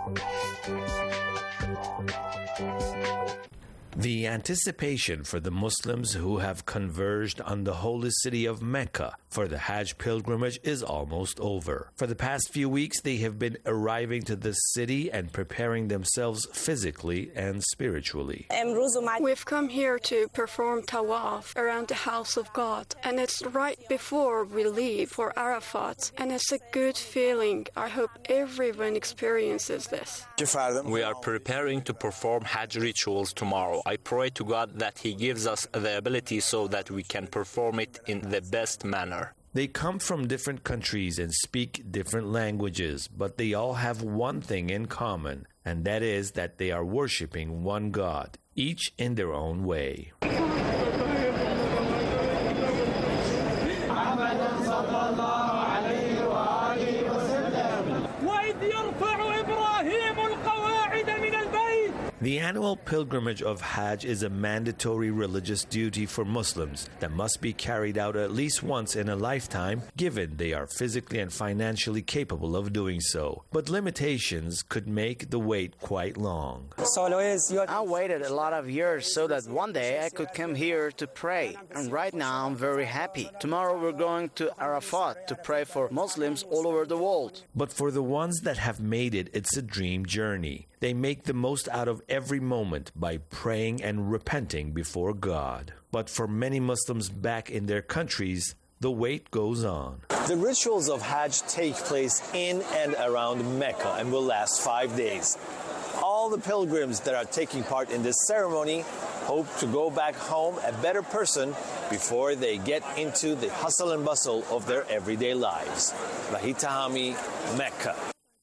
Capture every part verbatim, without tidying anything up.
The anticipation for the Muslims who have converged on the holy city of Mecca for the Hajj pilgrimage is almost over. For the past few weeks, they have been arriving to the city and preparing themselves physically and spiritually. We've come here to perform tawaf around the house of God, and it's right before we leave for Arafat, and it's a good feeling. I hope everyone experiences this. We are preparing to perform Hajj rituals tomorrow. I pray to God that He gives us the ability so that we can perform it in the best manner. They come from different countries and speak different languages, but they all have one thing in common, and that is that they are worshiping one God, each in their own way. The annual pilgrimage of Hajj is a mandatory religious duty for Muslims that must be carried out at least once in a lifetime, given they are physically and financially capable of doing so. But limitations could make the wait quite long. I waited a lot of years so that one day I could come here to pray, and right now I'm very happy. Tomorrow we're going to Arafat to pray for Muslims all over the world. But for the ones that have made it, it's a dream journey. They make the most out of every moment by praying and repenting before God. But for many Muslims back in their countries, the wait goes on. The rituals of Hajj take place in and around Mecca and will last five days. All the pilgrims that are taking part in this ceremony hope to go back home a better person before they get into the hustle and bustle of their everyday lives. Vahid Tahami, Mecca.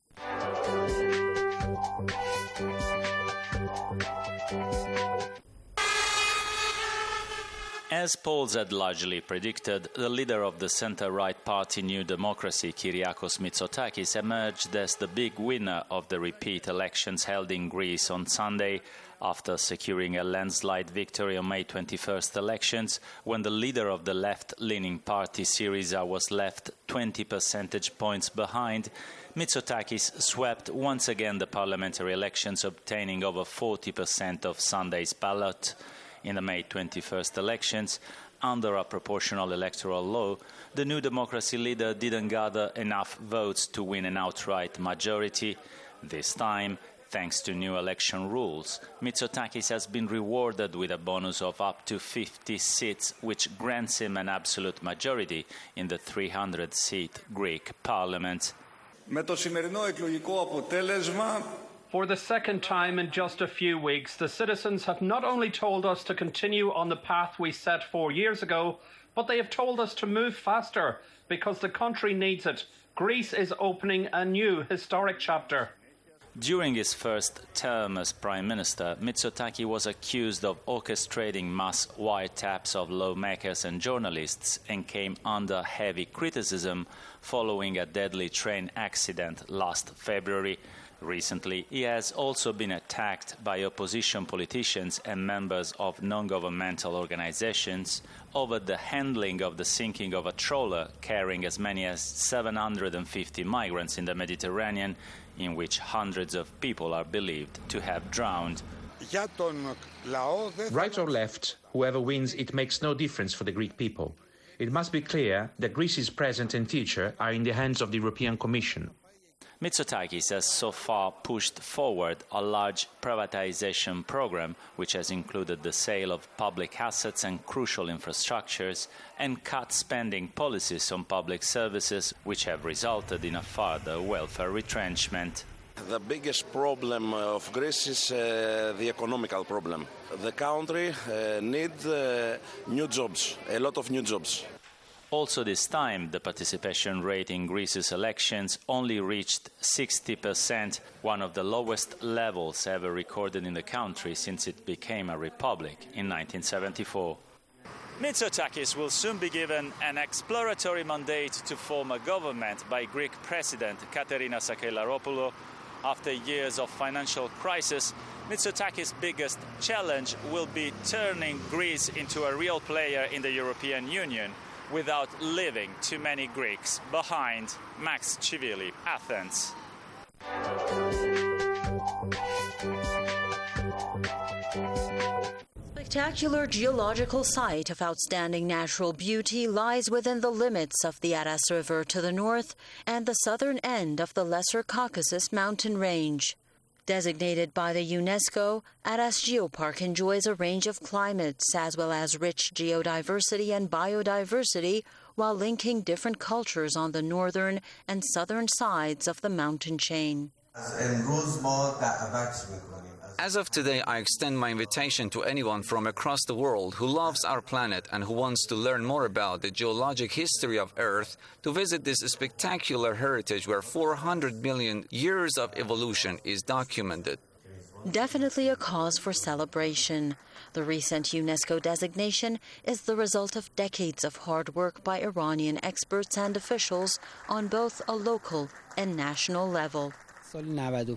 As polls had largely predicted, the leader of the centre-right party New Democracy, Kyriakos Mitsotakis, emerged as the big winner of the repeat elections held in Greece on Sunday, after securing a landslide victory on May twenty-first elections, when the leader of the left-leaning party Syriza was left twenty percentage points behind. Mitsotakis swept once again the parliamentary elections, obtaining over forty percent of Sunday's ballot. In the May twenty-first elections, under a proportional electoral law, the New Democracy leader didn't gather enough votes to win an outright majority. This time, thanks to new election rules, Mitsotakis has been rewarded with a bonus of up to fifty seats, which grants him an absolute majority in the three hundred seat Greek parliament. Με το σημερινό εκλογικό αποτέλεσμα, for the second time in just a few weeks, the citizens have not only told us to continue on the path we set four years ago, but they have told us to move faster because the country needs it. Greece is opening a new historic chapter. During his first term as Prime Minister, Mitsotakis was accused of orchestrating mass wiretaps of lawmakers and journalists and came under heavy criticism following a deadly train accident last February. Recently, he has also been attacked by opposition politicians and members of non-governmental organizations over the handling of the sinking of a trawler carrying as many as seven hundred fifty migrants in the Mediterranean, in which hundreds of people are believed to have drowned. Right or left, whoever wins, it makes no difference for the Greek people. It must be clear that Greece's present and future are in the hands of the European Commission. Mitsotakis has so far pushed forward a large privatization program, which has included the sale of public assets and crucial infrastructures, and cut spending policies on public services, which have resulted in a further welfare retrenchment. The biggest problem of Greece is uh, the economical problem. The country uh, needs uh, new jobs, a lot of new jobs. Also this time, the participation rate in Greece's elections only reached sixty percent, one of the lowest levels ever recorded in the country since it became a republic in nineteen seventy-four. Mitsotakis will soon be given an exploratory mandate to form a government by Greek President Katerina Sakellaropoulou. After years of financial crisis, Mitsotakis' biggest challenge will be turning Greece into a real player in the European Union, without leaving too many Greeks behind. Max Chivili, Athens. spectacular geological site of outstanding natural beauty lies within the limits of the Aras River to the north and the southern end of the Lesser Caucasus mountain range. Designated by the UNESCO, Aras Geopark enjoys a range of climates as well as rich geodiversity and biodiversity while linking different cultures on the northern and southern sides of the mountain chain. As of today, I extend my invitation to anyone from across the world who loves our planet and who wants to learn more about the geologic history of Earth to visit this spectacular heritage where four hundred million years of evolution is documented. Definitely a cause for celebration. The recent UNESCO designation is the result of decades of hard work by Iranian experts and officials on both a local and national level. In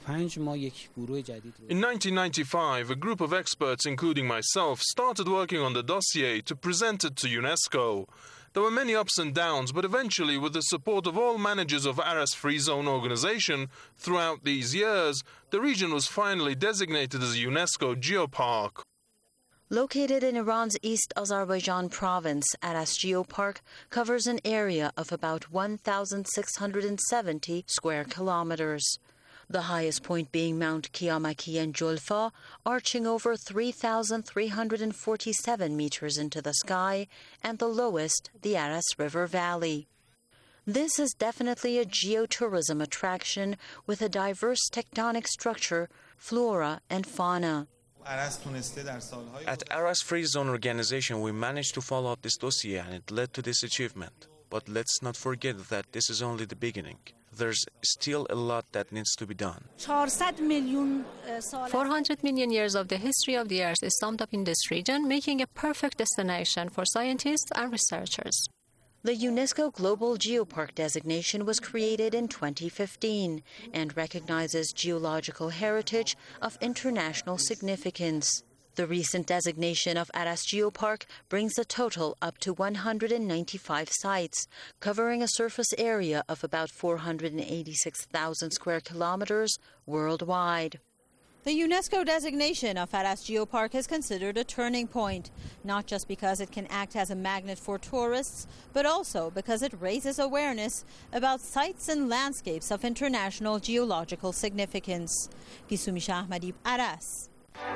nineteen ninety-five, a group of experts, including myself, started working on the dossier to present it to UNESCO. There were many ups and downs, but eventually, with the support of all managers of Aras Free Zone organization throughout these years, the region was finally designated as a UNESCO Geopark. Located in Iran's East Azerbaijan province, Aras Geopark covers an area of about one thousand six hundred seventy square kilometers. The highest point being Mount Kiamaki and Julfa, arching over three thousand three hundred forty-seven meters into the sky, and the lowest, the Aras River Valley. This is definitely a geotourism attraction with a diverse tectonic structure, flora, and fauna. At Aras Free Zone Organization, we managed to follow up this dossier and it led to this achievement. But let's not forget that this is only the beginning. There's still a lot that needs to be done. four hundred million years of the history of the Earth is summed up in this region, making a perfect destination for scientists and researchers. The UNESCO Global Geopark designation was created in twenty fifteen and recognizes geological heritage of international significance. The recent designation of Aras Geopark brings the total up to one hundred ninety-five sites, covering a surface area of about four hundred eighty-six thousand square kilometers worldwide. The UNESCO designation of Aras Geopark is considered a turning point, not just because it can act as a magnet for tourists, but also because it raises awareness about sites and landscapes of international geological significance. Gisumisha Ahmadi, Aras.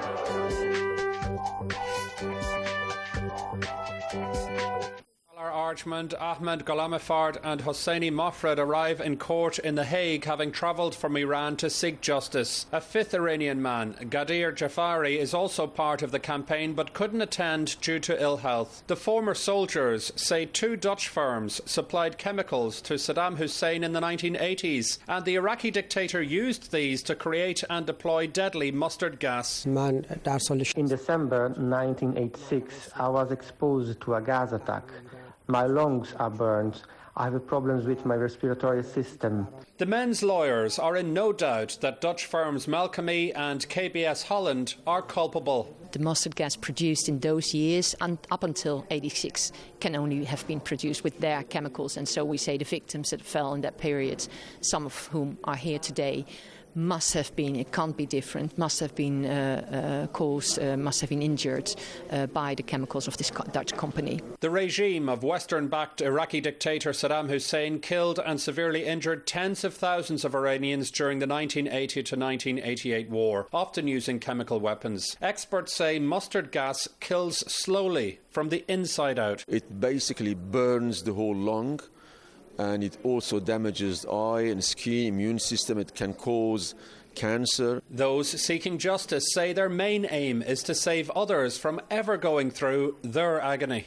Archmond, Ahmed Gholamifard and Hosseini Mofrad arrive in court in The Hague, having travelled from Iran to seek justice. A fifth Iranian man, Gadir Jafari, is also part of the campaign but couldn't attend due to ill health. The former soldiers say two Dutch firms supplied chemicals to Saddam Hussein in the nineteen eighties, and the Iraqi dictator used these to create and deploy deadly mustard gas. In December nineteen eighty-six, I was exposed to a gas attack. My lungs are burned. I have problems with my respiratory system. The men's lawyers are in no doubt that Dutch firms Malkamy and K B S Holland are culpable. The mustard gas produced in those years and up until eighty-six can only have been produced with their chemicals, and so we say the victims that fell in that period, some of whom are here today, must have been, it can't be different, must have been uh, uh, caused, uh, must have been injured uh, by the chemicals of this co- Dutch company. The regime of Western-backed Iraqi dictator Saddam Hussein killed and severely injured tens of thousands of Iranians during the nineteen eighty to nineteen eighty-eight war, often using chemical weapons. Experts say mustard gas kills slowly from the inside out. It basically burns the whole lung, and it also damages the eye and skin, immune system. It can cause cancer. Those seeking justice say their main aim is to save others from ever going through their agony.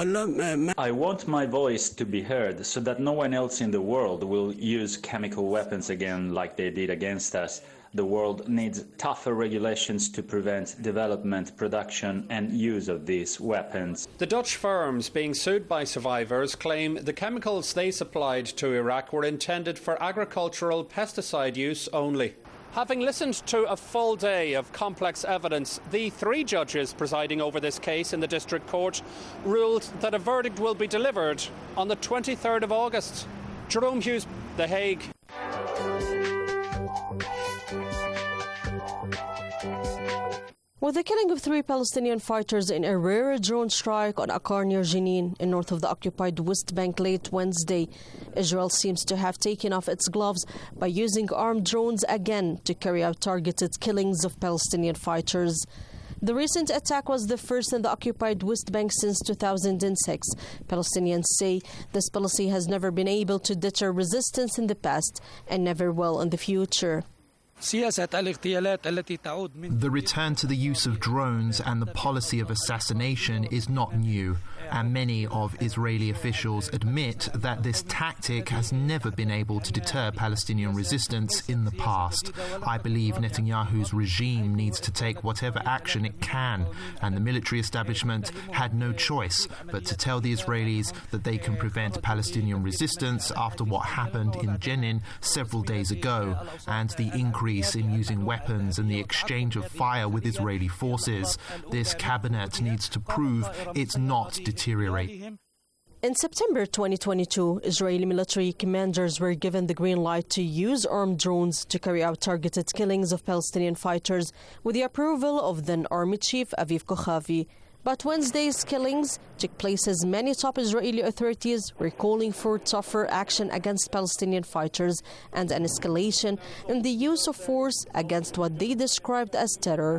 I want my voice to be heard so that no one else in the world will use chemical weapons again like they did against us. The world needs tougher regulations to prevent development, production and use of these weapons. The Dutch firms being sued by survivors claim the chemicals they supplied to Iraq were intended for agricultural pesticide use only. Having listened to a full day of complex evidence, the three judges presiding over this case in the district court ruled that a verdict will be delivered on the twenty-third of August. Jerome Hughes, The Hague. With the killing of three Palestinian fighters in a rare drone strike on Akkar near Jenin in north of the occupied West Bank late Wednesday, Israel seems to have taken off its gloves by using armed drones again to carry out targeted killings of Palestinian fighters. The recent attack was the first in the occupied West Bank since two thousand six. Palestinians say this policy has never been able to deter resistance in the past and never will in the future. The return to the use of drones and the policy of assassination is not new, and many of Israeli officials admit that this tactic has never been able to deter Palestinian resistance in the past. I believe Netanyahu's regime needs to take whatever action it can, and the military establishment had no choice but to tell the Israelis that they can prevent Palestinian resistance after what happened in Jenin several days ago, and the increase in using weapons and the exchange of fire with Israeli forces. This cabinet needs to prove it's not deteriorating. In September twenty twenty-two, Israeli military commanders were given the green light to use armed drones to carry out targeted killings of Palestinian fighters with the approval of then Army Chief Aviv Kochavi. But Wednesday's killings took place as many top Israeli authorities were calling for tougher action against Palestinian fighters and an escalation in the use of force against what they described as terror.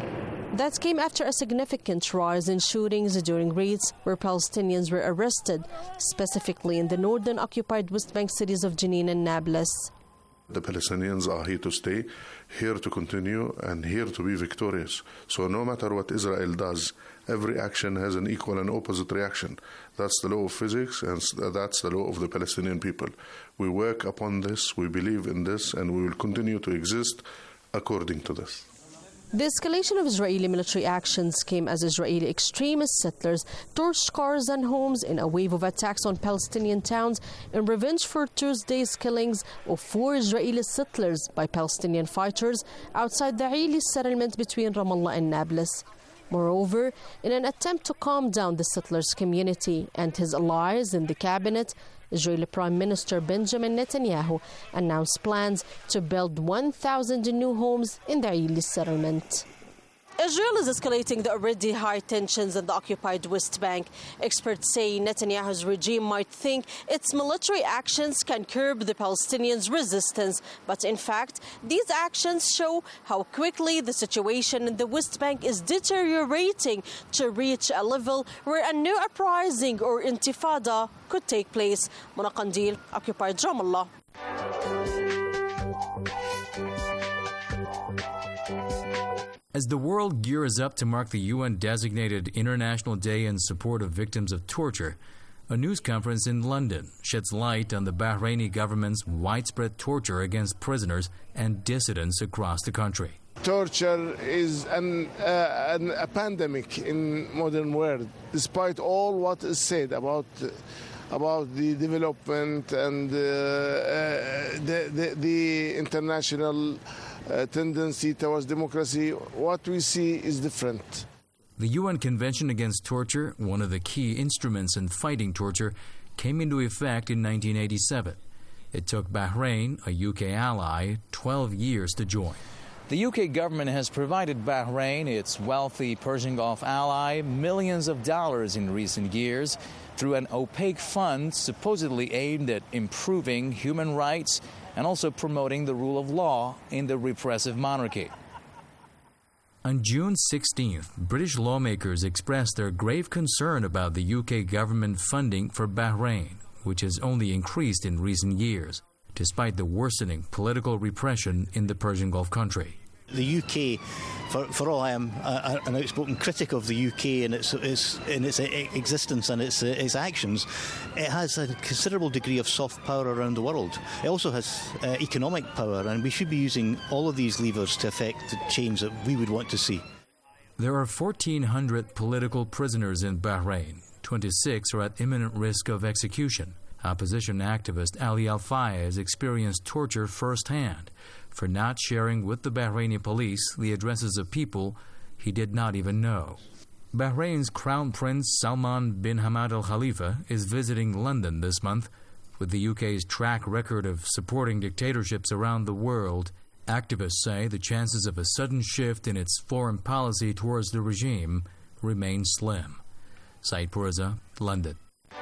That came after a significant rise in shootings during raids where Palestinians were arrested, specifically in the northern occupied West Bank cities of Jenin and Nablus. The Palestinians are here to stay, here to continue, and here to be victorious. So no matter what Israel does, every action has an equal and opposite reaction. That's the law of physics, and that's the law of the Palestinian people. We work upon this, we believe in this, and we will continue to exist according to this. The escalation of Israeli military actions came as Israeli extremist settlers torched cars and homes in a wave of attacks on Palestinian towns in revenge for Tuesday's killings of four Israeli settlers by Palestinian fighters outside the Aili settlement between Ramallah and Nablus. Moreover, in an attempt to calm down the settlers' community and his allies in the cabinet, Israeli Prime Minister Benjamin Netanyahu announced plans to build one thousand new homes in the Aili settlement. Israel is escalating the already high tensions in the occupied West Bank. Experts say Netanyahu's regime might think its military actions can curb the Palestinians' resistance. But in fact, these actions show how quickly the situation in the West Bank is deteriorating to reach a level where a new uprising or intifada could take place. Mona Qandil, occupied Ramallah. As the world gears up to mark the U N-designated International Day in support of victims of torture, a news conference in London sheds light on the Bahraini government's widespread torture against prisoners and dissidents across the country. Torture is an, uh, an, a pandemic in modern world, despite all what is said about uh, about the development and uh, uh, the, the, the international uh, tendency towards democracy. What we see is different. The U N Convention Against Torture, one of the key instruments in fighting torture, came into effect in nineteen eighty-seven. It took Bahrain, a U K ally, twelve years to join. The U K government has provided Bahrain, its wealthy Persian Gulf ally, millions of dollars in recent years through an opaque fund supposedly aimed at improving human rights and also promoting the rule of law in the repressive monarchy. On June sixteenth, British lawmakers expressed their grave concern about the U K government funding for Bahrain, which has only increased in recent years, despite the worsening political repression in the Persian Gulf country. The U K, for, for all I am a, an outspoken critic of the U K and its, its, in its existence and its, its actions, it has a considerable degree of soft power around the world. It also has uh, economic power, and we should be using all of these levers to affect the change that we would want to see. There are fourteen hundred political prisoners in Bahrain. twenty-six are at imminent risk of execution. Opposition activist Ali Al-Fayez has experienced torture firsthand for not sharing with the Bahraini police the addresses of people he did not even know. Bahrain's Crown Prince Salman bin Hamad Al Khalifa is visiting London this month. With the U K's track record of supporting dictatorships around the world, Activists say the chances of a sudden shift in its foreign policy towards the regime remain slim. Said Purza, London.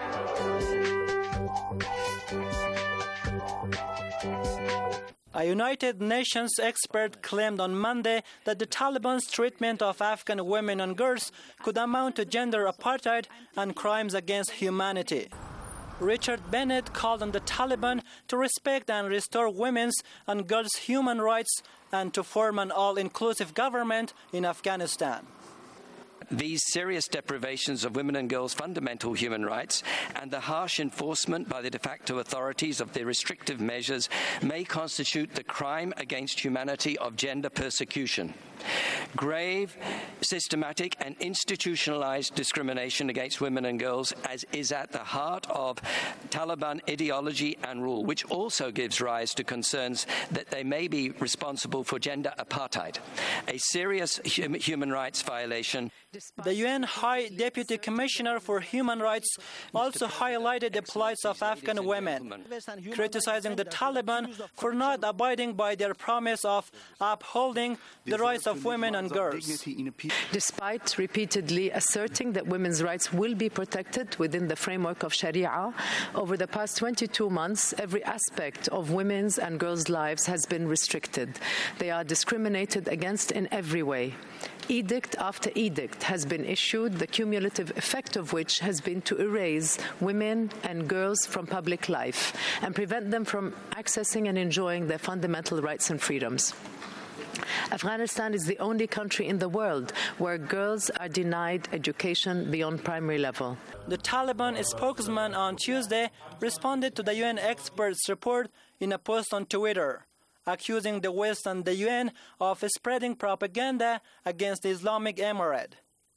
A United Nations expert claimed on Monday that the Taliban's treatment of Afghan women and girls could amount to gender apartheid and crimes against humanity. Richard Bennett called on the Taliban to respect and restore women's and girls' human rights and to form an all-inclusive government in Afghanistan. These serious deprivations of women and girls' fundamental human rights and the harsh enforcement by the de facto authorities of their restrictive measures may constitute the crime against humanity of gender persecution. Grave, systematic and institutionalized discrimination against women and girls as is at the heart of Taliban ideology and rule, which also gives rise to concerns that they may be responsible for gender apartheid, a serious hum- human rights violation. The U N High Deputy Commissioner for Human Rights also highlighted the plight of Afghan women, criticizing the Taliban for not abiding by their promise of upholding the rights of women and girls. Despite repeatedly asserting that women's rights will be protected within the framework of Sharia, over the past twenty-two months, every aspect of women's and girls' lives has been restricted. They are discriminated against in every way. Edict after edict has been issued, the cumulative effect of which has been to erase women and girls from public life and prevent them from accessing and enjoying their fundamental rights and freedoms. Afghanistan is the only country in the world where girls are denied education beyond primary level. The Taliban spokesman on Tuesday responded to the U N experts' report in a post on Twitter, accusing the West and the U N of spreading propaganda against the Islamic Emirate.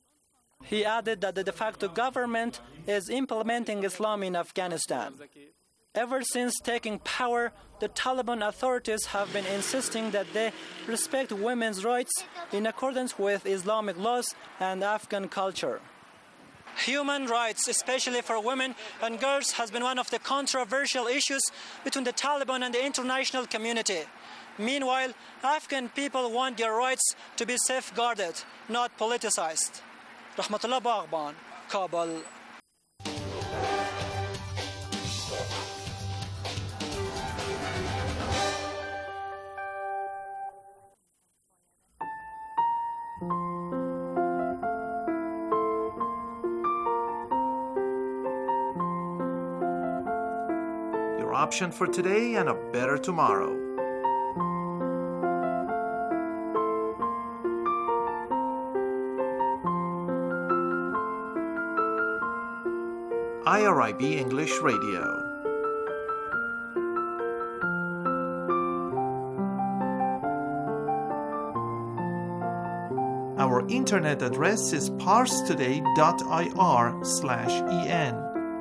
He added that the de facto government is implementing Islam in Afghanistan. Ever since taking power, the Taliban authorities have been insisting that they respect women's rights in accordance with Islamic laws and Afghan culture. Human rights, especially for women and girls, has been one of the controversial issues between the Taliban and the international community. Meanwhile, Afghan people want their rights to be safeguarded, not politicized. Rahmatullah Baghban, Kabul. Your option for today and a better tomorrow. I R I B English Radio. Our internet address is parstoday dot I R slash E N.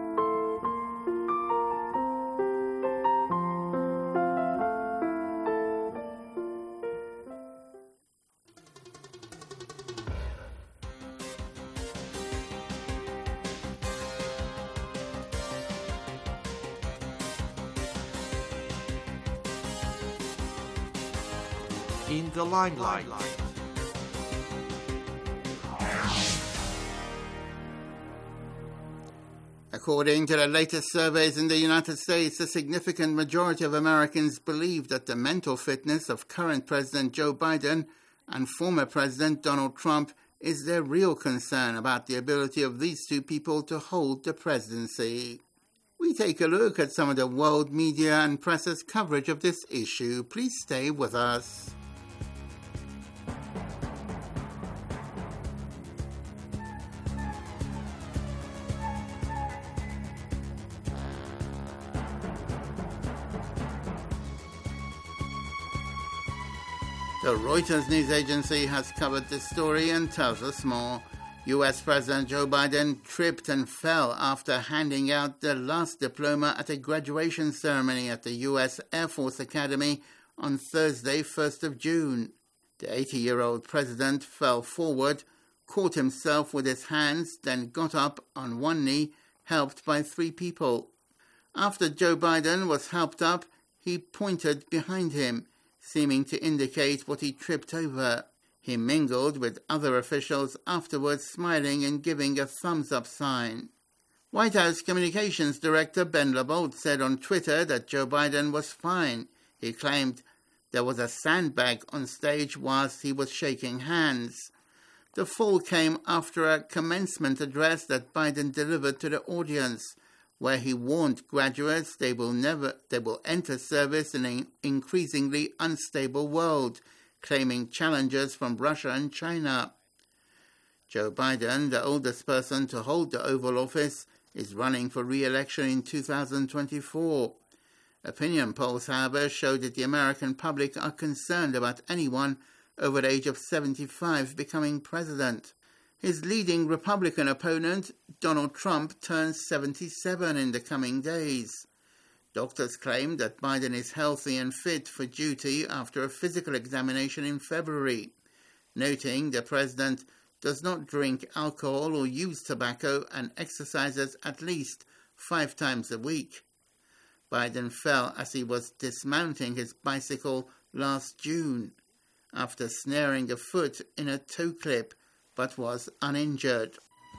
In the limelight. According to the latest surveys in the United States, a significant majority of Americans believe that the mental fitness of current President Joe Biden and former President Donald Trump is their real concern about the ability of these two people to hold the presidency. We take a look at some of the world media and press's coverage of this issue. Please stay with us. The Reuters news agency has covered this story and tells us more. U S President Joe Biden tripped and fell after handing out the last diploma at a graduation ceremony at the U S Air Force Academy on Thursday, first of June. The eighty-year-old president fell forward, caught himself with his hands, then got up on one knee, helped by three people. After Joe Biden was helped up, he pointed behind him. seeming to indicate what he tripped over. He mingled with other officials afterwards, smiling and giving a thumbs-up sign. White House Communications Director Ben LaBorde said on Twitter that Joe Biden was fine. He claimed there was a sandbag on stage whilst he was shaking hands. The fall came after a commencement address that Biden delivered to the audience, where he warned graduates they will never they will enter service in an increasingly unstable world, claiming challenges from Russia and China. Joe Biden, the oldest person to hold the Oval Office, is running for re-election in two thousand twenty-four. Opinion polls, however, show that the American public are concerned about anyone over the age of seventy-five becoming president. His leading Republican opponent, Donald Trump, turns seventy-seven in the coming days. Doctors claim that Biden is healthy and fit for duty after a physical examination in February, noting the president does not drink alcohol or use tobacco and exercises at least five times a week. Biden fell as he was dismounting his bicycle last June after snaring a foot in a toe clip, but was uninjured.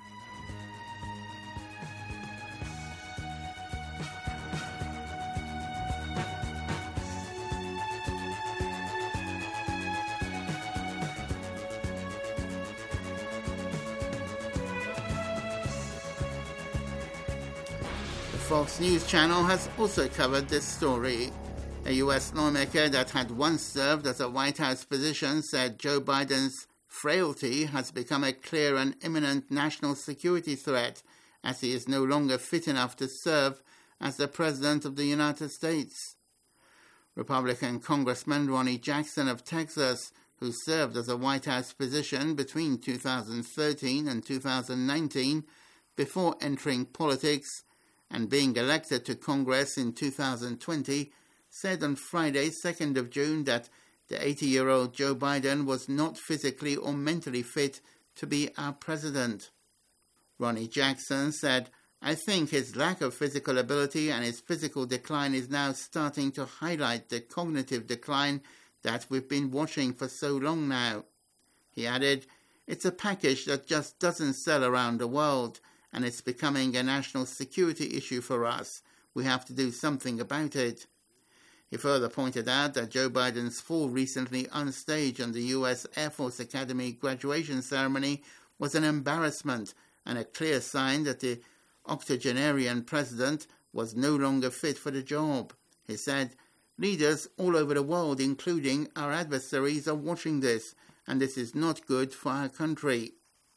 The Fox News channel has also covered this story. A U S lawmaker that had once served as a White House position said Joe Biden's frailty has become a clear and imminent national security threat, as he is no longer fit enough to serve as the President of the United States. Republican Congressman Ronnie Jackson of Texas, who served as a White House position between two thousand thirteen and two thousand nineteen before entering politics and being elected to Congress in two thousand twenty, said on Friday, second of June, that the eighty-year-old Joe Biden was not physically or mentally fit to be our president. Ronnie Jackson said, "I think his lack of physical ability and his physical decline is now starting to highlight the cognitive decline that we've been watching for so long now." He added, "It's a package that just doesn't sell around the world, and it's becoming a national security issue for us. We have to do something about it." He further pointed out that Joe Biden's fall recently on stage on the U S Air Force Academy graduation ceremony was an embarrassment and a clear sign that the octogenarian president was no longer fit for the job. He said, "Leaders all over the world, including our adversaries, are watching this, and this is not good for our country."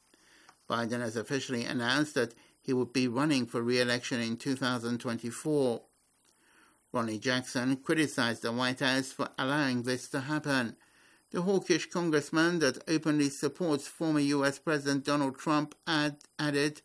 Biden has officially announced that he would be running for re-election in two thousand twenty-four. Ronnie Jackson criticized the White House for allowing this to happen. The hawkish congressman that openly supports former U S President Donald Trump add, added,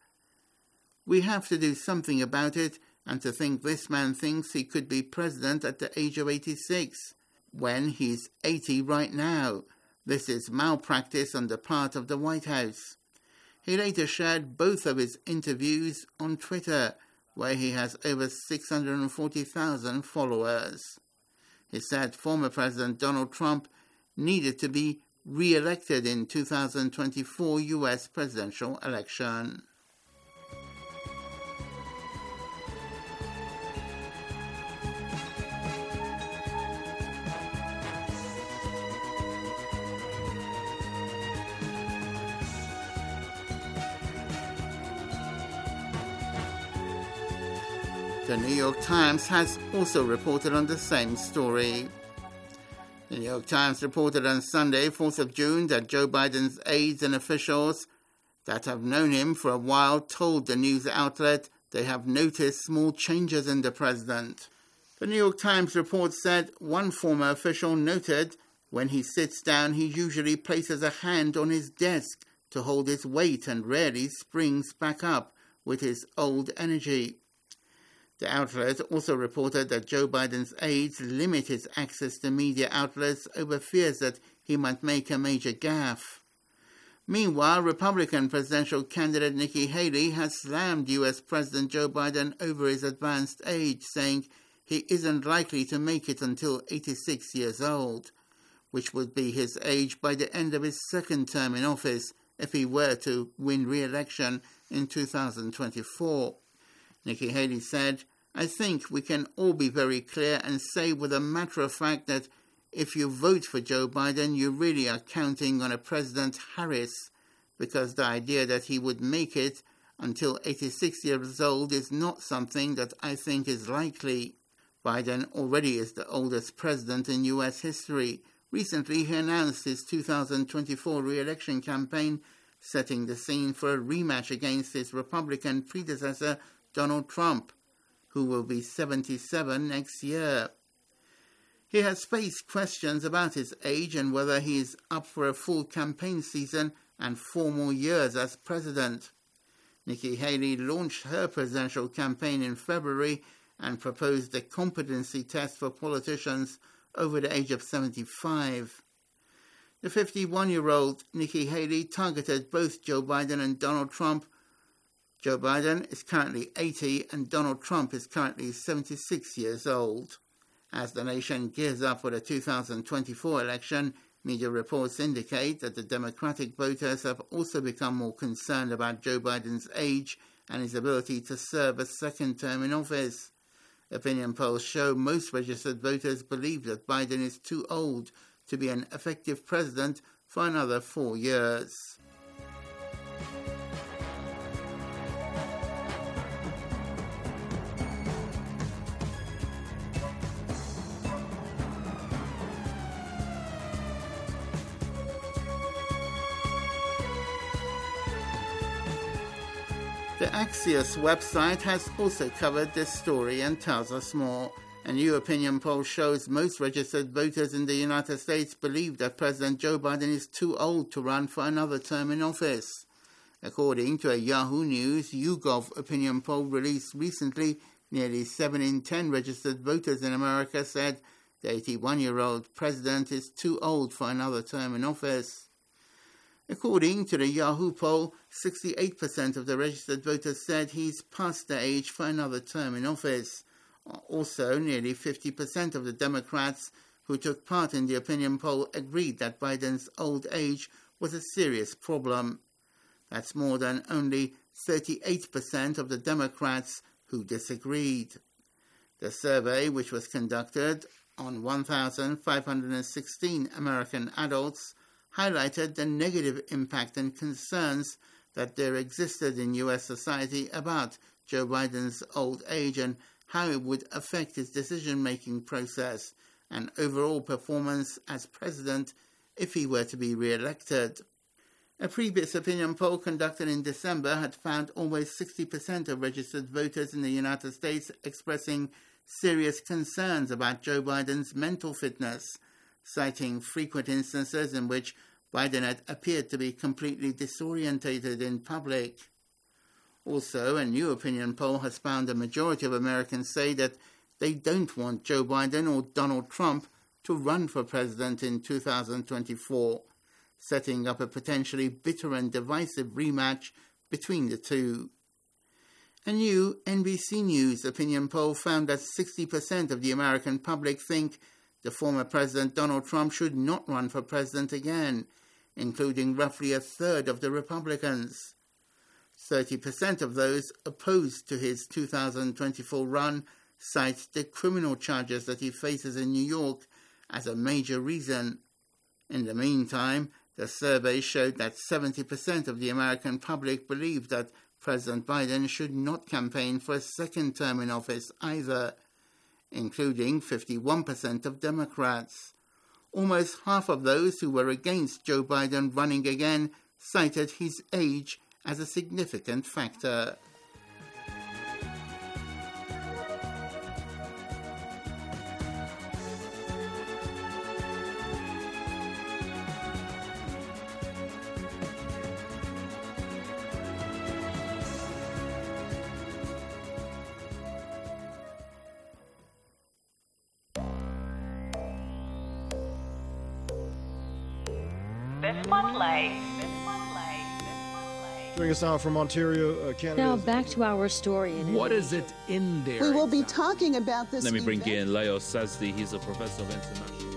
"We have to do something about it, and to think this man thinks he could be president at the age of eighty-six, when he's eighty right now. This is malpractice on the part of the White House." He later shared both of his interviews on Twitter, where he has over six hundred forty thousand followers. He said former President Donald Trump needed to be re-elected in two thousand twenty-four U S presidential election. The New York Times has also reported on the same story. The New York Times reported on Sunday, fourth of June, that Joe Biden's aides and officials that have known him for a while told the news outlet they have noticed small changes in the president. The New York Times report said one former official noted when he sits down he usually places a hand on his desk to hold his weight and rarely springs back up with his old energy. The outlet also reported that Joe Biden's aides limit his access to media outlets over fears that he might make a major gaffe. Meanwhile, Republican presidential candidate Nikki Haley has slammed U S President Joe Biden over his advanced age, saying he isn't likely to make it until eighty-six years old, which would be his age by the end of his second term in office if he were to win re-election in two thousand twenty-four. Nikki Haley said, "I think we can all be very clear and say with a matter of fact that if you vote for Joe Biden, you really are counting on a President Harris, because the idea that he would make it until eighty-six years old is not something that I think is likely." Biden already is the oldest president in U S history. Recently, he announced his two thousand twenty-four re-election campaign, setting the scene for a rematch against his Republican predecessor, Donald Trump, who will be seventy-seven next year. He has faced questions about his age and whether he is up for a full campaign season and four more years as president. Nikki Haley launched her presidential campaign in February and proposed a competency test for politicians over the age of seventy-five. The fifty-one-year-old Nikki Haley targeted both Joe Biden and Donald Trump. Joe Biden is currently eighty and Donald Trump is currently seventy-six years old. As the nation gears up for the two thousand twenty-four election, media reports indicate that the Democratic voters have also become more concerned about Joe Biden's age and his ability to serve a second term in office. Opinion polls show most registered voters believe that Biden is too old to be an effective president for another four years. The Axios website has also covered this story and tells us more. A new opinion poll shows most registered voters in the United States believe that President Joe Biden is too old to run for another term in office. According to a Yahoo News YouGov opinion poll released recently, nearly seven in ten registered voters in America said the eighty-one-year-old president is too old for another term in office. According to the Yahoo poll, sixty-eight percent of the registered voters said he's past the age for another term in office. Also, nearly fifty percent of the Democrats who took part in the opinion poll agreed that Biden's old age was a serious problem. That's more than only thirty-eight percent of the Democrats who disagreed. The survey, which was conducted on one thousand five hundred sixteen American adults, highlighted the negative impact and concerns that there existed in U S society about Joe Biden's old age and how it would affect his decision-making process and overall performance as president if he were to be re-elected. A previous opinion poll conducted in December had found almost sixty percent of registered voters in the United States expressing serious concerns about Joe Biden's mental fitness, citing frequent instances in which Biden had appeared to be completely disorientated in public. Also, a new opinion poll has found a majority of Americans say that they don't want Joe Biden or Donald Trump to run for president in two thousand twenty-four, setting up a potentially bitter and divisive rematch between the two. A new N B C News opinion poll found that sixty percent of the American public think the former President Donald Trump should not run for president again, including roughly a third of the Republicans. thirty percent of those opposed to his two thousand twenty-four run cite the criminal charges that he faces in New York as a major reason. In the meantime, the survey showed that seventy percent of the American public believe that President Biden should not campaign for a second term in office either, including fifty-one percent of Democrats. Almost half of those who were against Joe Biden running again cited his age as a significant factor. The Spotlight. Joining us now from Ontario, uh, Canada. Now back to our story. In what is it in there? We will be talking about this. Let me bring event. in Leo Sazdi. He's a professor of international.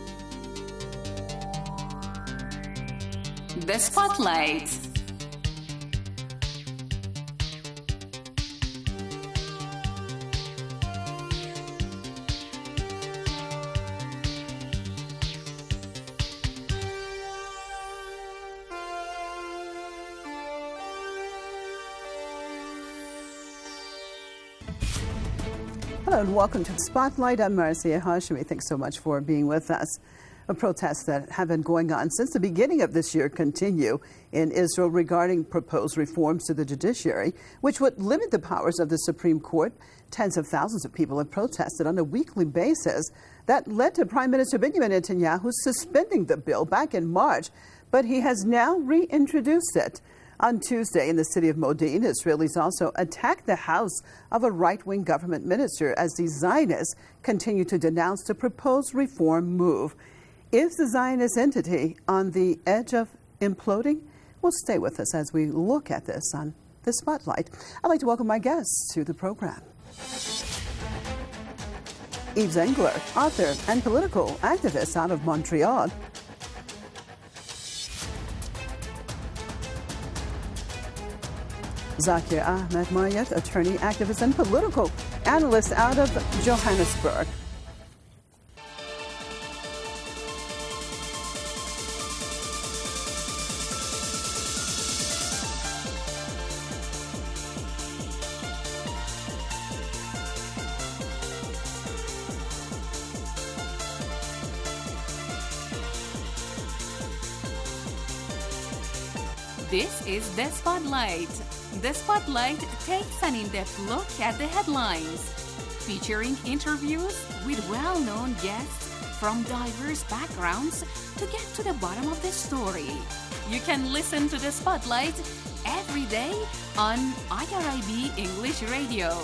The Spotlight. Hello and welcome to the Spotlight. I'm Marcia Hashimi. Thanks so much for being with us. A protests that have been going on since the beginning of this year continue in Israel regarding proposed reforms to the judiciary, which would limit the powers of the Supreme Court. Tens of thousands of people have protested on a weekly basis. That led to Prime Minister Benjamin Netanyahu suspending the bill back in March, but he has now reintroduced it. On Tuesday in the city of Modi'in, Israelis also attacked the house of a right-wing government minister as the Zionists continue to denounce the proposed reform move. Is the Zionist entity on the edge of imploding? Well, stay with us as we look at this on the Spotlight. I'd like to welcome my guests to the program. Yves Engler, author and political activist out of Montreal. Zakir Ahmed Mayet, attorney, activist, and political analyst out of Johannesburg. This is The Spotlight. The Spotlight takes an in-depth look at the headlines, featuring interviews with well-known guests from diverse backgrounds to get to the bottom of the story. You can listen to The Spotlight every day on I R I B English Radio.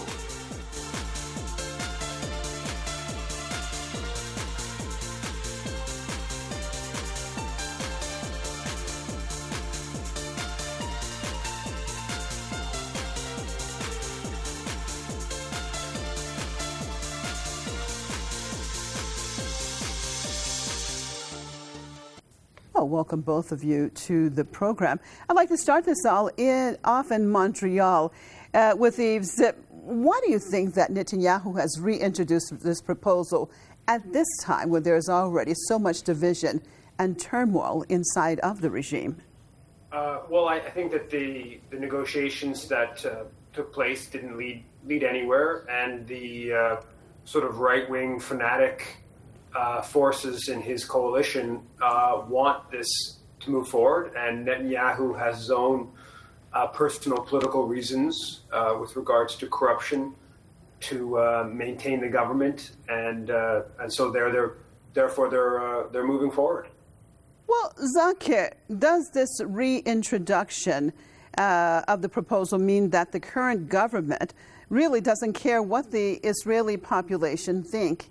Welcome both of you to the program. I'd like to start this all in off in Montreal uh, with Yves. Why do you think that Netanyahu has reintroduced this proposal at this time when there's already so much division and turmoil inside of the regime? Uh, well, I, I think that the, the negotiations that uh, took place didn't lead lead anywhere, and the uh, sort of right-wing fanatic Uh, forces in his coalition uh, want this to move forward, and Netanyahu has his own uh, personal political reasons uh, with regards to corruption to uh, maintain the government, and uh, and so they're, they're therefore they're uh, they're moving forward. Well, Zakir, does this reintroduction uh, of the proposal mean that the current government really doesn't care what the Israeli population think?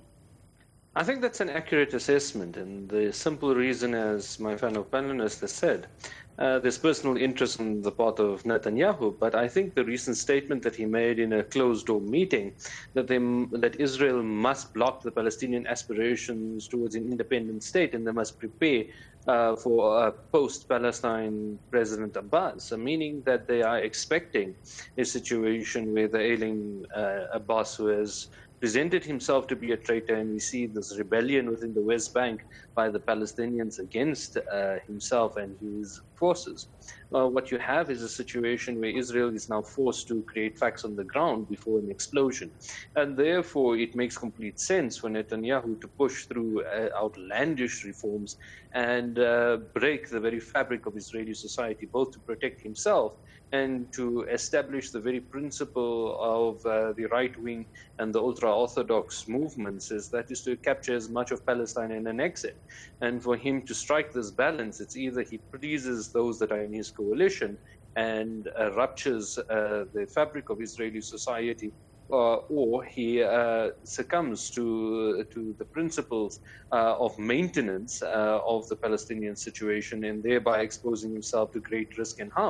I think that's an accurate assessment, and the simple reason, as my fellow panelists has said, uh, there's personal interest on the part of Netanyahu, but I think the recent statement that he made in a closed-door meeting that, they, that Israel must block the Palestinian aspirations towards an independent state and they must prepare uh, for a post-Palestine President Abbas, meaning that they are expecting a situation where the ailing uh, Abbas, who has presented himself to be a traitor, and we see this rebellion within the West Bank by the Palestinians against uh, himself and his forces. Uh, what you have is a situation where Israel is now forced to create facts on the ground before an explosion. And therefore, it makes complete sense for Netanyahu to push through uh, outlandish reforms and uh, break the very fabric of Israeli society, both to protect himself and to establish the very principle of uh, the right-wing and the ultra-Orthodox movements, is that is to capture as much of Palestine and annex it. And for him to strike this balance, it's either he pleases those that are in his coalition and uh, ruptures uh, the fabric of Israeli society, Uh, or he uh, succumbs to to the principles uh, of maintenance uh, of the Palestinian situation, and thereby exposing himself to great risk and harm.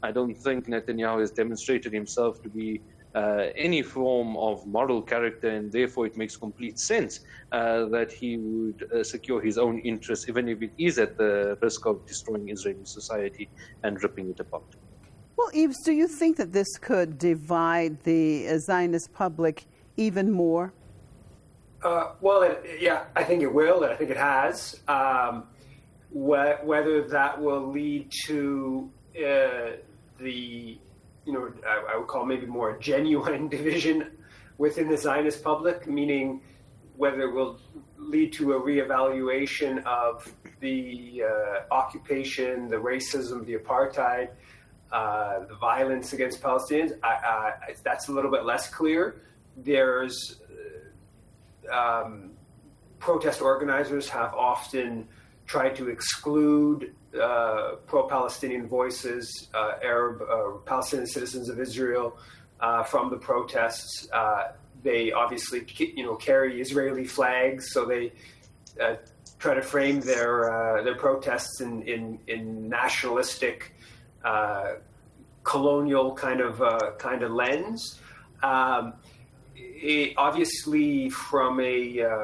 I don't think Netanyahu has demonstrated himself to be uh, any form of moral character, and therefore it makes complete sense uh, that he would uh, secure his own interests, even if it is at the risk of destroying Israeli society and ripping it apart. Well, Yves, do you think that this could divide the Zionist public even more? Uh, well, it, yeah, I think it will, and I think it has. Um, wh- whether that will lead to uh, the, you know, I, I would call maybe more genuine division within the Zionist public, meaning whether it will lead to a reevaluation of the uh, occupation, the racism, the apartheid, uh, the violence against Palestinians, I, I, that's a little bit less clear. There's Um, protest organizers have often tried to exclude uh, pro-Palestinian voices, uh, Arab, uh, Palestinian citizens of Israel, uh, from the protests. Uh, they obviously, you know, carry Israeli flags, so they uh, try to frame their uh, their protests in in, in nationalistic, uh, colonial kind of uh, kind of lens. Um, It, obviously, from a,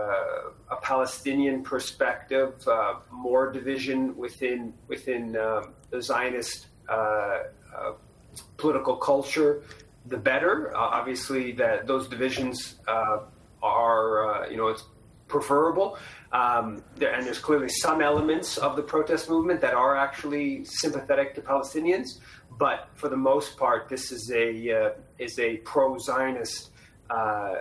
uh, a Palestinian perspective, uh, more division within within um, the Zionist uh, uh, political culture, the better. Uh, obviously, that those divisions uh, are, uh, you know, it's preferable. Um, there, and there's clearly some elements of the protest movement that are actually sympathetic to Palestinians, but for the most part, this is a uh, is a pro-Zionist Uh,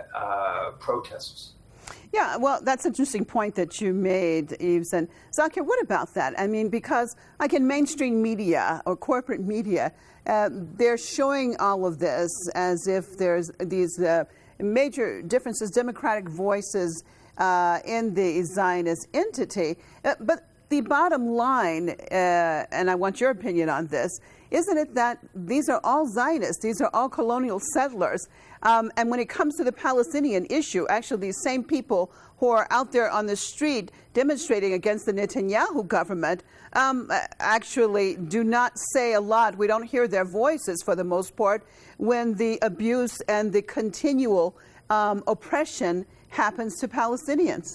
uh, protests. Yeah, well, that's an interesting point that you made, Yves. And Zakir, what about that? I mean, because like in mainstream media or corporate media, uh, they're showing all of this as if there's these uh, major differences, democratic voices uh, in the Zionist entity. Uh, but the bottom line, uh, and I want your opinion on this, isn't it that these are all Zionists, these are all colonial settlers, um, and when it comes to the Palestinian issue, actually these same people who are out there on the street demonstrating against the Netanyahu government um, actually do not say a lot. We don't hear their voices for the most part when the abuse and the continual um, oppression happens to Palestinians.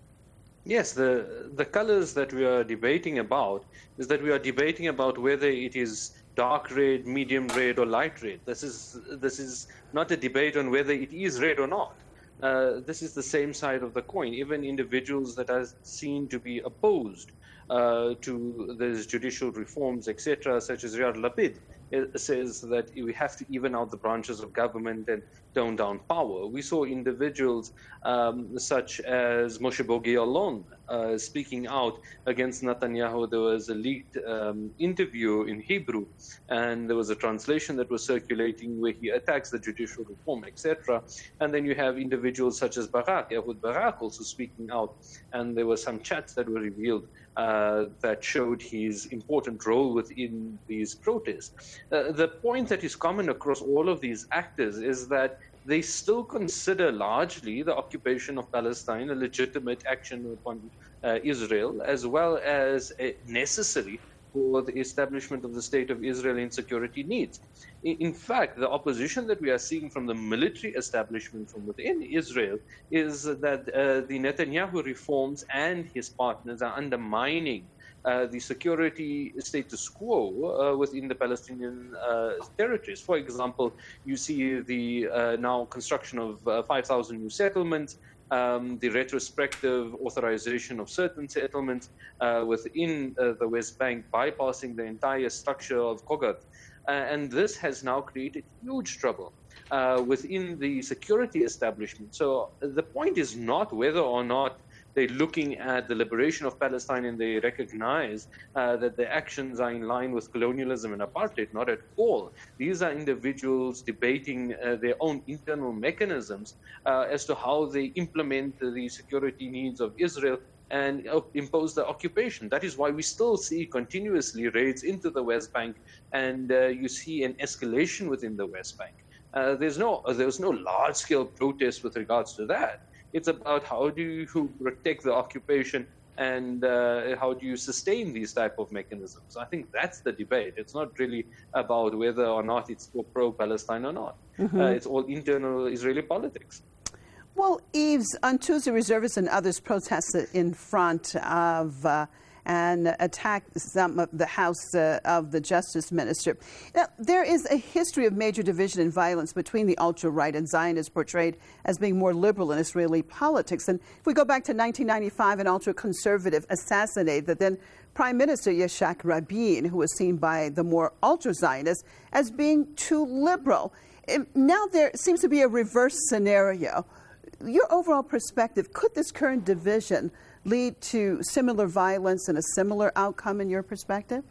Yes, the the colors that we are debating about is that we are debating about whether it is dark red, medium red, or light red. This is this is not a debate on whether it is red or not. Uh, this is the same side of the coin. Even individuals that are seen to be opposed uh, to these judicial reforms, et cetera, such as Yair Lapid, says that we have to even out the branches of government and tone down power. We saw individuals um, such as Moshe Bogi Ya'alon uh, speaking out against Netanyahu. There was a leaked um, interview in Hebrew, and there was a translation that was circulating where he attacks the judicial reform, et cetera. And then you have individuals such as Barak, Ehud Barak, also speaking out, and there were some chats that were revealed Uh, that showed his important role within these protests. Uh, the point that is common across all of these actors is that they still consider largely the occupation of Palestine a legitimate action upon uh, Israel, as well as a necessary for the establishment of the state of Israel and security needs. In, in fact, the opposition that we are seeing from the military establishment from within Israel is that uh, the Netanyahu reforms and his partners are undermining Uh, the security status quo uh, within the Palestinian uh, territories. For example, you see the uh, now construction of uh, five thousand new settlements, um, the retrospective authorization of certain settlements uh, within uh, the West Bank, bypassing the entire structure of Kogat. Uh, and this has now created huge trouble uh, within the security establishment. So the point is not whether or not they're looking at the liberation of Palestine and they recognize uh, that their actions are in line with colonialism and apartheid. Not at all. These are individuals debating uh, their own internal mechanisms uh, as to how they implement the security needs of Israel and uh, impose the occupation. That is why we still see continuously raids into the West Bank, and uh, you see an escalation within the West Bank. Uh, there's no uh, there's no large-scale protest with regards to that. It's about how do you protect the occupation And uh, how do you sustain these type of mechanisms? I think that's the debate. It's not really about whether or not it's pro-Palestine or not. Mm-hmm. Uh, it's all internal Israeli politics. Well, Yves, on Tuesday, reservists and others protested in front of uh, and attacked some of the house uh, of the justice minister. Now, there is a history of major division and violence between the ultra-right and Zionists portrayed as being more liberal in Israeli politics. And if we go back to nineteen ninety-five, an ultra-conservative assassinated the then Prime Minister Yitzhak Rabin, who was seen by the more ultra-Zionists as being too liberal. Now there seems to be a reverse scenario. Your overall perspective, could this current division lead to similar violence and a similar outcome in your perspective?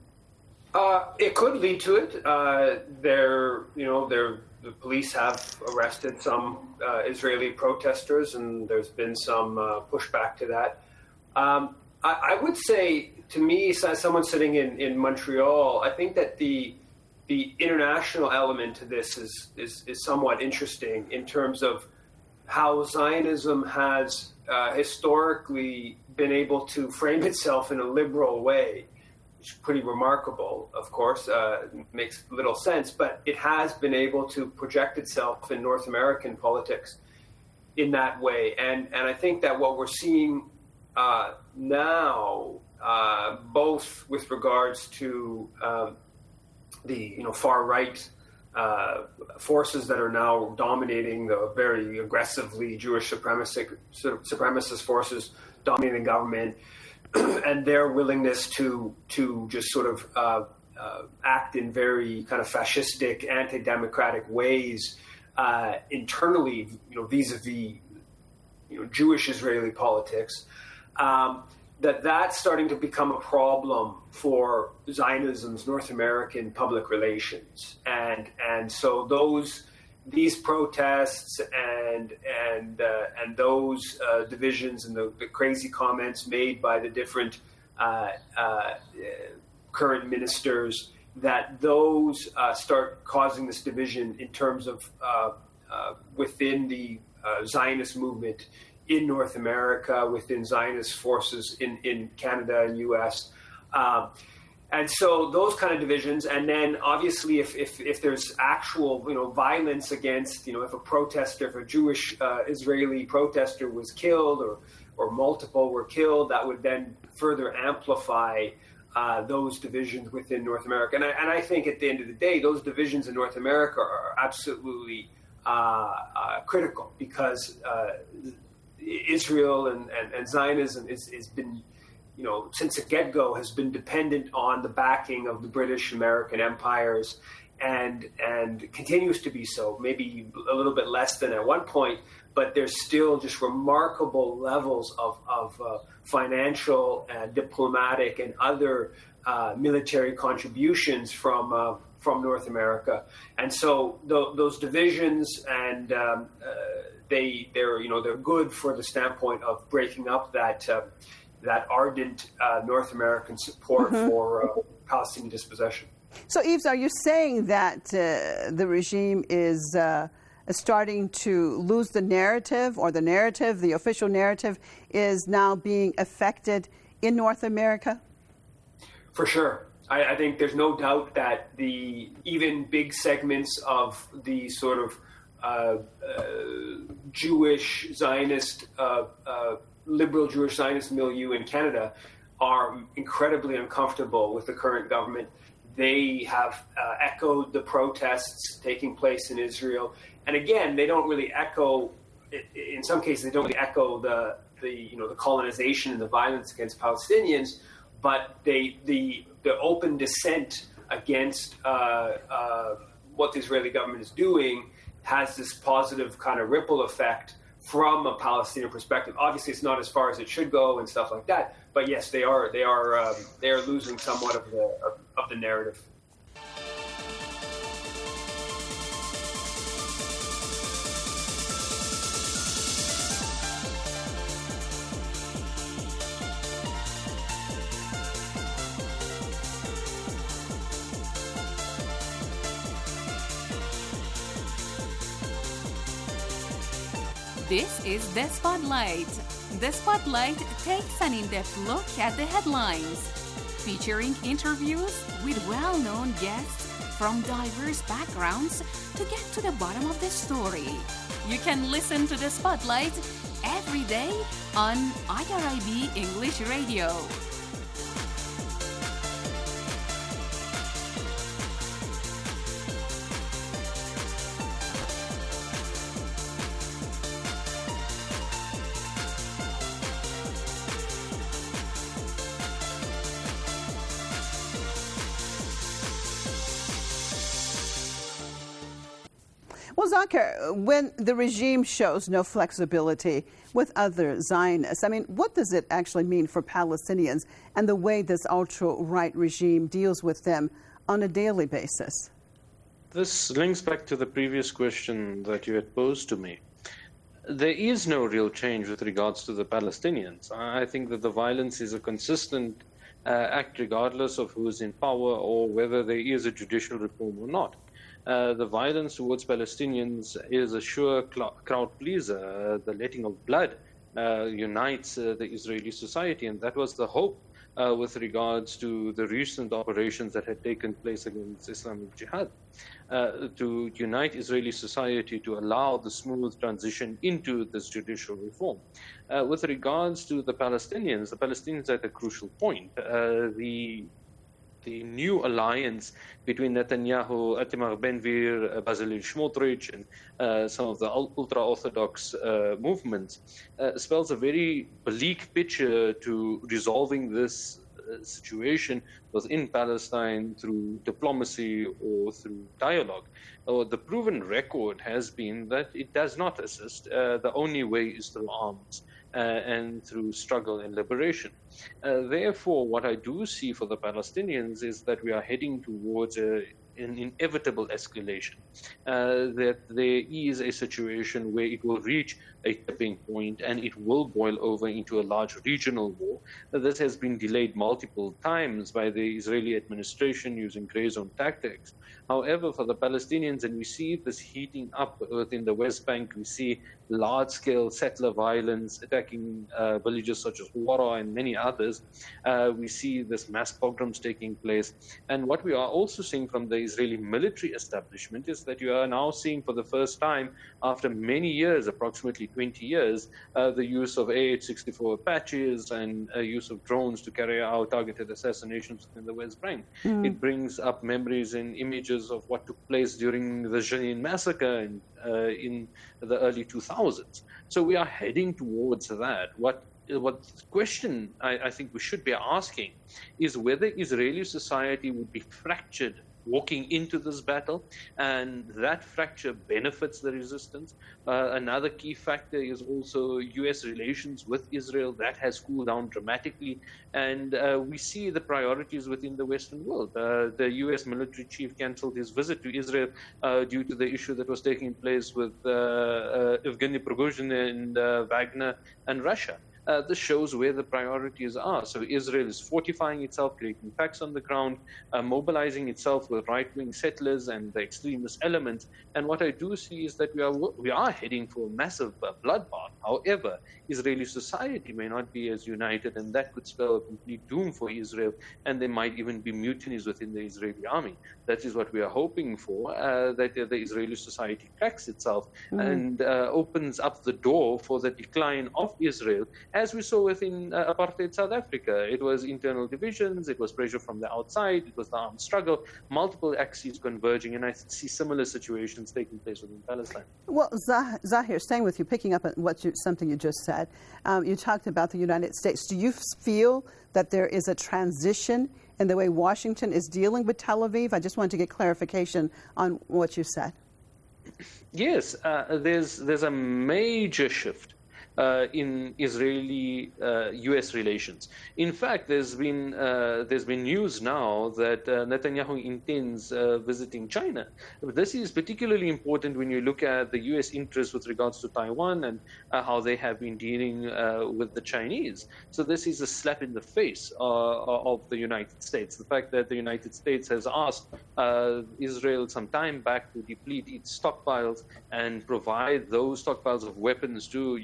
Uh, it could lead to it. Uh, there, you know, there, the police have arrested some uh, Israeli protesters, and there's been some uh, pushback to that. Um, I, I would say, to me, as someone sitting in, in Montreal, I think that the the international element to this is, is is somewhat interesting in terms of how Zionism has uh, historically been able to frame itself in a liberal way, which is pretty remarkable, of course, uh, makes little sense, but it has been able to project itself in North American politics in that way. And, and I think that what we're seeing uh, now, uh, both with regards to um, the you know far-right Uh, forces that are now dominating the very aggressively Jewish supremacist, supremacist forces dominating government, and their willingness to to just sort of uh, uh, act in very kind of fascistic, anti-democratic ways uh, internally, you know, vis-a-vis you know Jewish Israeli politics. Um, that that's starting to become a problem for Zionism's North American public relations. And and so those these protests and and uh, and those uh, divisions and the, the crazy comments made by the different uh, uh, current ministers, that those uh, start causing this division in terms of uh, uh, within the uh, Zionist movement in North America, within Zionist forces in, in Canada and U S. Um, and so those kind of divisions, and then obviously if, if, if there's actual you know violence against, you know, if a protester, if a Jewish uh, Israeli protester was killed or, or multiple were killed, that would then further amplify uh, those divisions within North America. And I, and I think at the end of the day, those divisions in North America are absolutely uh, uh, critical because uh, Israel and, and, and Zionism is has been, you know, since the get-go has been dependent on the backing of the British American empires and and continues to be so, maybe a little bit less than at one point, but there's still just remarkable levels of, of uh, financial and diplomatic and other uh, military contributions from uh, from North America. And so th- those divisions and um, uh, They they're you know they're good for the standpoint of breaking up that uh, that ardent uh, North American support mm-hmm. for uh, Palestinian dispossession. So, Yves, are you saying that uh, the regime is uh, starting to lose the narrative, or the narrative, the official narrative, is now being affected in North America? For sure. I, I think there's no doubt that the even big segments of the sort of Uh, uh, Jewish Zionist, uh, uh, liberal Jewish Zionist milieu in Canada are incredibly uncomfortable with the current government. They have uh, echoed the protests taking place in Israel, and again, they don't really echo. In some cases, they don't really echo the the you know the colonization and the violence against Palestinians, but they the the open dissent against uh, uh, what the Israeli government is doing has this positive kind of ripple effect from a Palestinian perspective. Obviously, it's not as far as it should go and stuff like that. But yes, they are they are um, they are losing somewhat of the of, of the narrative. This is The Spotlight. The Spotlight takes an in-depth look at the headlines, featuring interviews with well-known guests from diverse backgrounds to get to the bottom of the story. You can listen to The Spotlight every day on I R I B English Radio. Well, Zakir, when the regime shows no flexibility with other Zionists, I mean, what does it actually mean for Palestinians and the way this ultra-right regime deals with them on a daily basis? This links back to the previous question that you had posed to me. There is no real change with regards to the Palestinians. I think that the violence is a consistent uh, act regardless of who is in power or whether there is a judicial reform or not. Uh, the violence towards Palestinians is a sure cl- crowd pleaser. Uh, the letting of blood uh, unites uh, the Israeli society, and that was the hope uh, with regards to the recent operations that had taken place against Islamic Jihad, uh, to unite Israeli society to allow the smooth transition into this judicial reform. Uh, with regards to the Palestinians, the Palestinians are at a crucial point. Uh, the The new alliance between Netanyahu, Itamar Ben-Gvir, uh, Bezalel Smotrich, and uh, some of the ultra-Orthodox uh, movements uh, spells a very bleak picture to resolving this uh, situation within Palestine through diplomacy or through dialogue. Uh, the proven record has been that it does not assist. Uh, the only way is through arms. Uh, and through struggle and liberation. Uh, therefore, what I do see for the Palestinians is that we are heading towards a, an inevitable escalation, uh, that there is a situation where it will reach a tipping point and it will boil over into a large regional war. Uh, this has been delayed multiple times by the Israeli administration using gray zone tactics. However, for the Palestinians, and we see this heating up within the West Bank, we see large-scale settler violence attacking uh, villages such as Wara and many others. Uh, we see this mass pogroms taking place. And what we are also seeing from the Israeli military establishment is that you are now seeing for the first time, after many years, approximately twenty years, uh, the use of A H sixty-four Apaches and uh, use of drones to carry out targeted assassinations within the West Bank. Mm. It brings up memories and images of what took place during the Jenin massacre in, uh, in the early two thousands. So we are heading towards that. What what question I, I think we should be asking is whether Israeli society would be fractured walking into this battle, and that fracture benefits the resistance. Uh, another key factor is also U S relations with Israel. That has cooled down dramatically, and uh, we see the priorities within the Western world. Uh, the U S military chief cancelled his visit to Israel uh, due to the issue that was taking place with uh, uh, Evgeny Prigozhin and uh, Wagner and Russia. Uh, this shows where the priorities are. So Israel is fortifying itself, creating packs on the ground, uh, mobilizing itself with right-wing settlers and the extremist elements. And what I do see is that we are we are heading for a massive uh, bloodbath. However, Israeli society may not be as united, and that could spell a complete doom for Israel. And there might even be mutinies within the Israeli army. That is what we are hoping for, uh, that uh, the Israeli society cracks itself mm. and uh, opens up the door for the decline of Israel, as we saw within uh, apartheid South Africa. It was internal divisions, it was pressure from the outside, it was the armed struggle, multiple axes converging, and I see similar situations taking place within Palestine. Well, Zahir, staying with you, picking up on what you, something you just said, um, you talked about the United States. Do you feel that there is a transition in the way Washington is dealing with Tel Aviv? I just wanted to get clarification on what you said. Yes, uh, there's there's a major shift Uh, in Israeli uh, U S relations. In fact, there's been uh, there's been news now that uh, Netanyahu intends uh, visiting China. But this is particularly important when you look at the U S interest with regards to Taiwan and uh, how they have been dealing uh, with the Chinese. So this is a slap in the face uh, of the United States. The fact that the United States has asked uh, Israel some time back to deplete its stockpiles and provide those stockpiles of weapons to Ukraine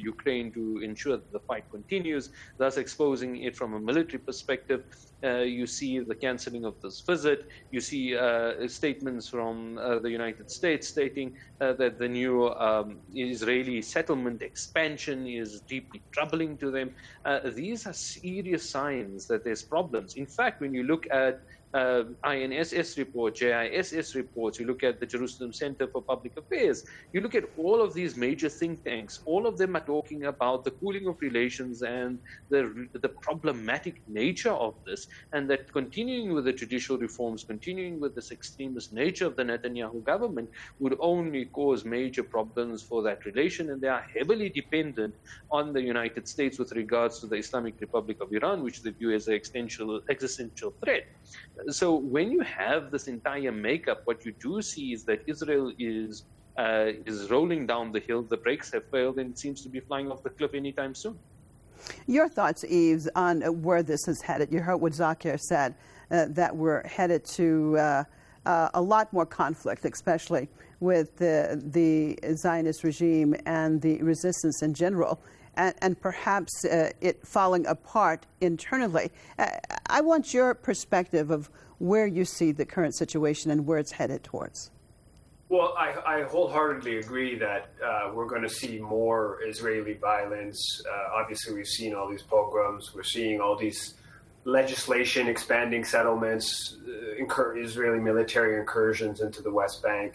going to ensure that the fight continues, thus exposing it from a military perspective. Uh, you see the cancelling of this visit. You see uh, statements from uh, the United States stating uh, that the new um, Israeli settlement expansion is deeply troubling to them. Uh, these are serious signs that there's problems. In fact, when you look at Uh, I N S S report, J I S S reports, you look at the Jerusalem Center for Public Affairs, you look at all of these major think tanks, all of them are talking about the cooling of relations and the, the problematic nature of this, and that continuing with the judicial reforms, continuing with this extremist nature of the Netanyahu government would only cause major problems for that relation, and they are heavily dependent on the United States with regards to the Islamic Republic of Iran, which they view as an existential, existential threat. So when you have this entire makeup, what you do see is that Israel is uh, is rolling down the hill. The brakes have failed and seems to be flying off the cliff anytime soon. Your thoughts, Yves, on where this is headed? You heard what Zakir said, uh, that we're headed to uh, uh, a lot more conflict, especially with the, the Zionist regime and the resistance in general, and, and perhaps uh, it falling apart internally. Uh, I want your perspective of where you see the current situation and where it's headed towards. Well, I, I wholeheartedly agree that uh, we're going to see more Israeli violence. Uh, obviously, we've seen all these pogroms. We're seeing all these legislation expanding settlements, uh, incur- Israeli military incursions into the West Bank,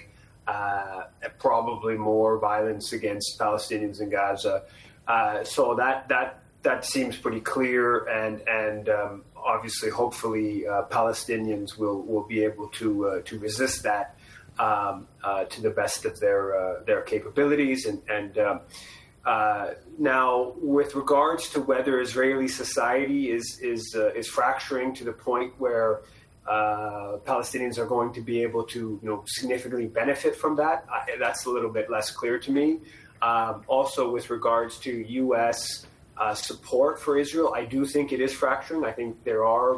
uh, probably more violence against Palestinians in Gaza. Uh, so that that that seems pretty clear, and and um, obviously, hopefully, uh, Palestinians will, will be able to uh, to resist that um, uh, to the best of their uh, their capabilities. And, and um, uh, now, with regards to whether Israeli society is is uh, is fracturing to the point where uh, Palestinians are going to be able to you know significantly benefit from that, I, that's a little bit less clear to me. Um, also, with regards to U S Uh, support for Israel, I do think it is fracturing. I think there are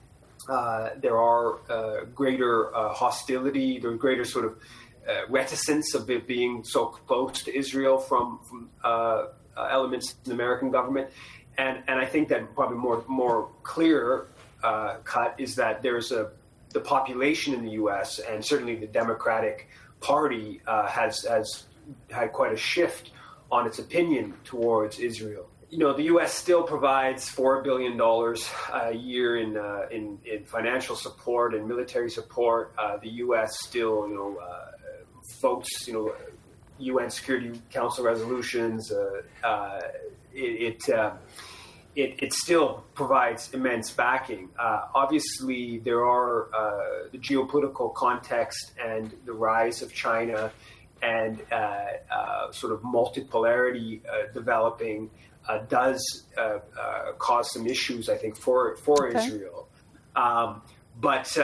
uh, there are uh, greater uh, hostility, there's greater sort of uh, reticence of it being so close to Israel from, from uh, uh, elements in the American government, and and I think that probably more more clear uh, cut is that there's a the population in the U S and certainly the Democratic Party uh, has has had quite a shift on its opinion towards Israel. You know, the U S still provides four billion dollars a year in, uh, in in financial support and military support. Uh, the U S still, you know, uh, votes, you know, U N Security Council resolutions. Uh, uh, it it, uh, it it still provides immense backing. Uh, obviously, there are uh, the geopolitical context and the rise of China and uh, uh, sort of multipolarity uh, developing. Uh, does uh, uh, cause some issues, I think, for for okay. Israel. Um, but uh,